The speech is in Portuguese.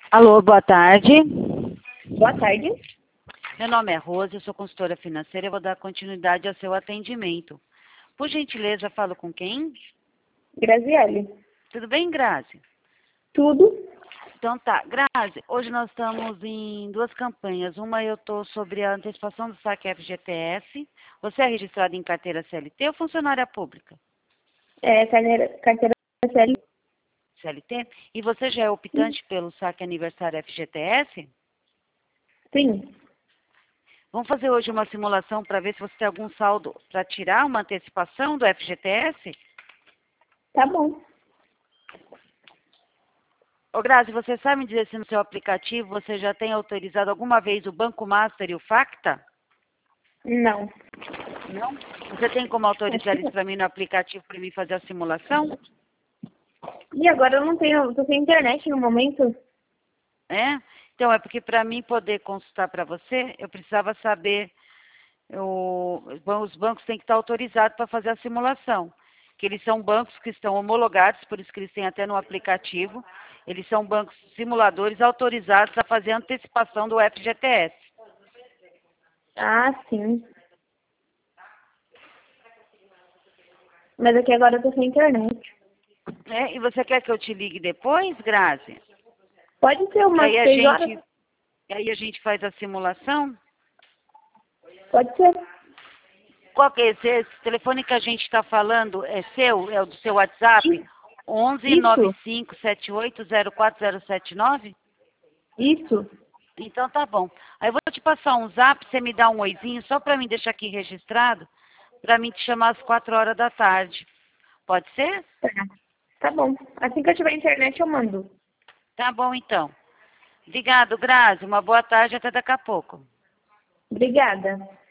Alô, boa tarde. Boa tarde. Meu nome é Rose, eu sou consultora financeira e vou dar continuidade ao seu atendimento. Por gentileza, falo com quem? Graziele. Tudo bem, Grazi? Tudo? Então tá, Grazi, hoje nós estamos em duas campanhas. Uma eu estou sobre a antecipação do saque FGTS. Você é registrado em carteira CLT ou funcionária pública? Carteira CL. CLT? E você já é optante pelo saque aniversário FGTS? Sim. Vamos fazer hoje uma simulação para ver se você tem algum saldo para tirar uma antecipação do FGTS? Tá bom. Ô, Grazi, você sabe me dizer se no seu aplicativo você já tem autorizado alguma vez o Banco Master e o Facta? Não. Não? Você tem como Acho autorizar que isso não. para mim no aplicativo para mim fazer a simulação? E agora eu não tenho, tô sem internet no momento. É? Então, é porque para mim poder consultar para você, eu precisava saber, os bancos têm que estar autorizados para fazer a simulação. Que eles são bancos que estão homologados, por isso que eles têm até no aplicativo. Eles são bancos simuladores autorizados a fazer a antecipação do FGTS. Ah, sim. Mas aqui agora eu tô sem internet. É? E você quer que eu te ligue depois, Grazi? Pode ser Que umas aí a 6 horas? gente, aí a gente faz a simulação? Pode ser. Qual que é esse telefone que a gente está falando? É seu? É o do seu WhatsApp? 11 Isso. 95 78 04079? Isso. Então tá bom. Aí eu vou te passar um zap, você me dá um oizinho, só para mim deixar aqui registrado, para mim te chamar às 4 horas da tarde. Pode ser? Tá. Tá bom. Assim que eu tiver internet eu mando. Tá bom então. Obrigado, Grazi. Uma boa tarde, até daqui a pouco. Obrigada.